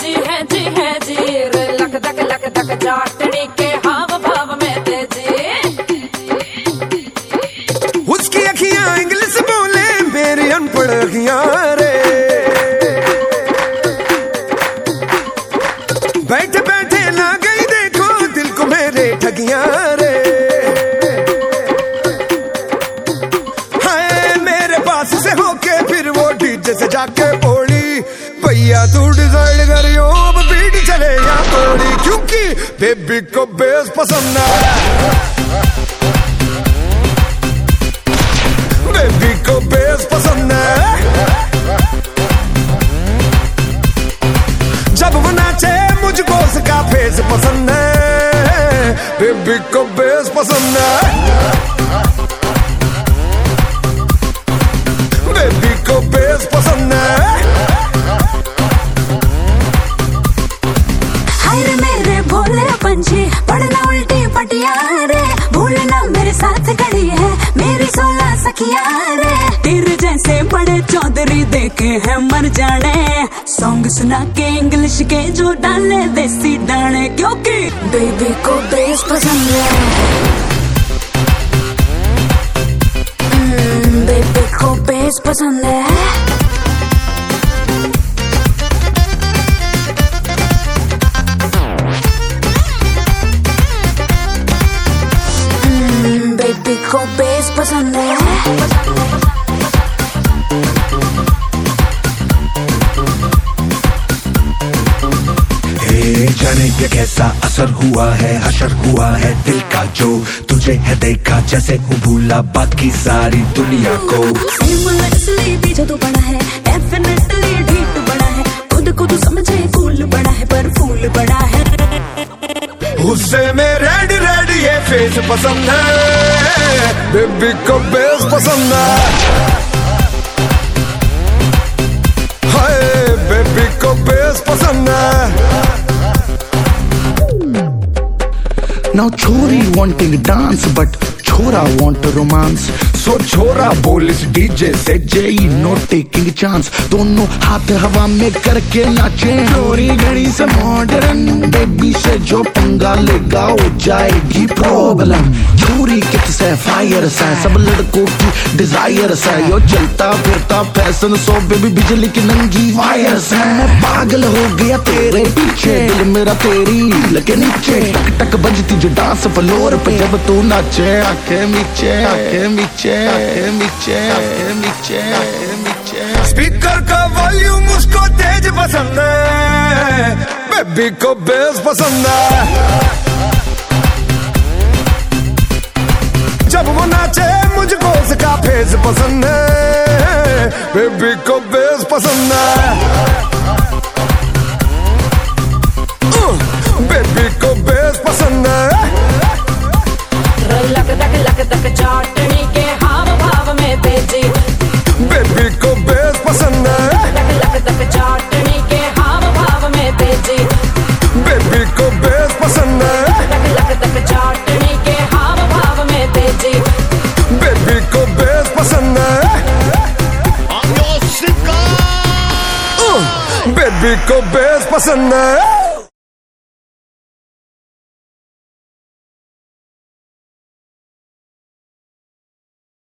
जी है जी है जी रे लक धक जाटनी के हाव भाव में तेजी। उसकी अखियां इंग्लिश बोले मेरी अनपढ़ अखियां रे, बैठे बैठे ना गई देखो दिल को मेरे ठगियां रे। हाय मेरे पास से होके फिर वो डीजे से जाके बोली भैया तू डिसाइड करियो अब बीट चले या तोड़ी, क्योंकि बेबी को बेस पसंद है, बेबी को बेस पसंद है। जब वो नाचे मुझको उसका फेस पसंद है, बेबी को बेस पसंद है, बेबी को बेस पसंद है। हाय मेरे भोले पंछी पढ़ना उल्टी पटिया रे, भूलना मेरे साथ खड़ी है मेरी 16 सखियां रे। तेरे जैसे बड़े चौधरी देखे हैं मर जाने, सॉन्ग सुना के इंग्लिश के जो डाले देसी डाने, क्योंकि बेबी को बेस पसंद है, बेबी को बेस पसंद है। बेबी को बेस पसंद है। जाने क्या कैसा असर हुआ है, हशर हुआ है दिल का जो तुझे है देखा जैसे हूँ भूला बाकी सारी दुनिया को। सिमलेसली पीछे तो बड़ा है, डेफिनेटली ढीठ बड़ा है, खुद को तो समझे कूल बड़ा है पर फूल बड़ा है। उससे में रेड रेड ये फेस पसंद है, बेबी को बेस पसंद है। हाय बेबी को बेस पसंद है। Now chori wanting dance but chora want romance, so छोरा बोल इस डीजे से जेई नो टेकिंग चांस, दोनों हाथ हवा में करके नाचे चोरी घड़ी से मॉडर्न, बेबी से जो पंगा लेगा हो जाएगी प्रॉब्लम। चोरी किस से फायर से सब लड़कों की डिजायर से, यो चलता फिरता फैशन सो बेबी बिजली की नंगी वायर से। मैं पागल हो गया तेरे पीछे, दिल मेरा तेरी लगे नीचे, टक टक बजती जो डांस फ्लोर पे जब तू नाचे। आंखें नीचे आंखें नीचे आंखें नीचे आंखें नीचे आंखें नीचे। स्पीकर का वॉल्यूम उसको तेज पसंद है, बेबी को बेस पसंद है। जब वो नाचे मुझको उसका फेस पसंद है, बेबी को बेस पसंद है, बेबी को बेस पसंद है। लक धक जाटनी के हाव भाव में तेजी, बेबी को बेस पसंद है, लक धक जाटनी के हाव भाव में तेजी, बेबी को बेस पसंद है, लक धक जाटनी के हाव भाव में तेजी, बेबी को बेस पसंद है, बेबी को बेस पसंद है।